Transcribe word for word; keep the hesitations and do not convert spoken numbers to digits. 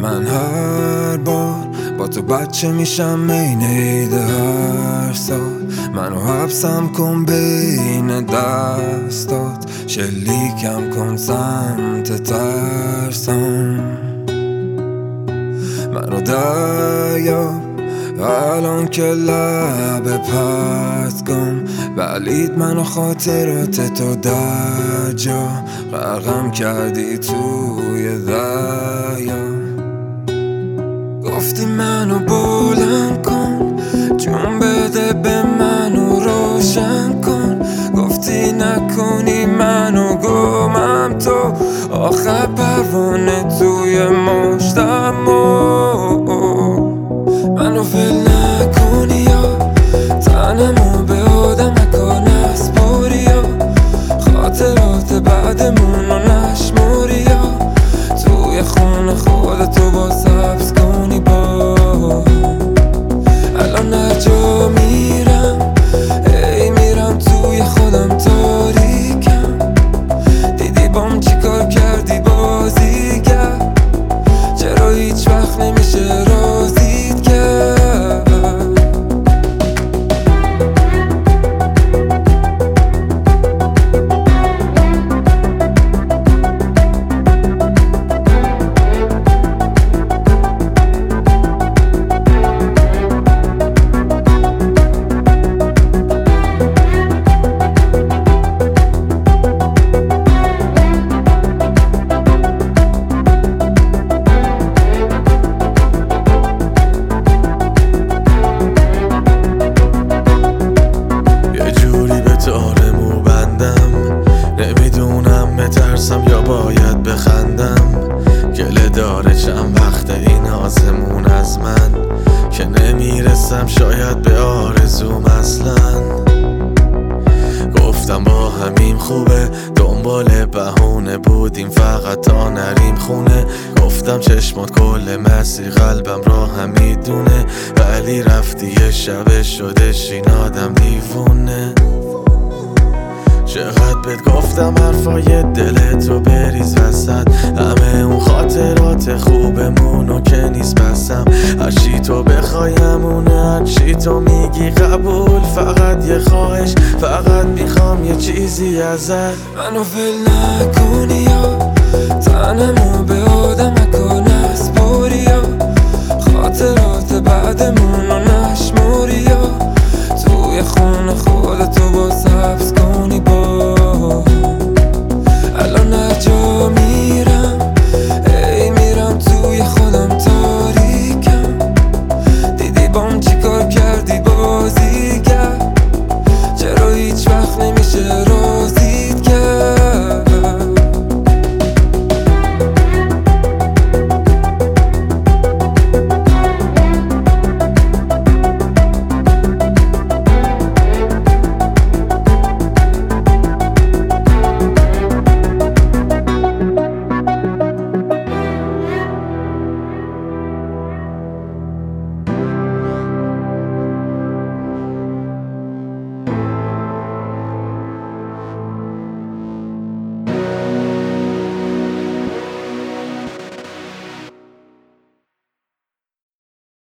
من هر بار با تو بچه میشم این عید هر سال. منو حبسم کن بین دستات، شلیکم کن سمت ترسم. منو دریاب الان که لب پرتگم، ولید منو خاطرات تو در جا غرقم کردی توی دریا. گفتی منو بلند کن، جون بده به منو روشن کن. گفتی نکنی منو گمم تو، آخر پروانه توی مشتم. منو ول نکنی یا تنمو به آدم نکن نسپاری یا خاطرات بعدمونو نشماری یا توی خونه خودتو با سبز کنی. با الان هر جا میرم ای میرم توی خودم تاریکم. دیدی بام چی کار کردی بازیگر، چرا هیچ وقت نمیشه رازیت کرد. ترسم یا باید بخندم، گله داره چند وقت این آزمون از من که نمیرسم شاید به آرزوم اصلا. گفتم با همین خوبه، دنبال بهونه بودیم فقط تا نریم خونه. گفتم چشمات کل مسیر قلبم را هم میدونه، ولی رفتی یه شبه شدش این آدم دیوونه. چقدر بهت گفتم حرفای دلتو بریز وسط، همه اون خاطرات خوبمونو که نیست بسم. هرچی تو بخوای همونه، هرچی تو میگی قبول، فقط یه خواهش، فقط میخوام یه چیزی ازت. منو ول نکنی یا تنمو به آدم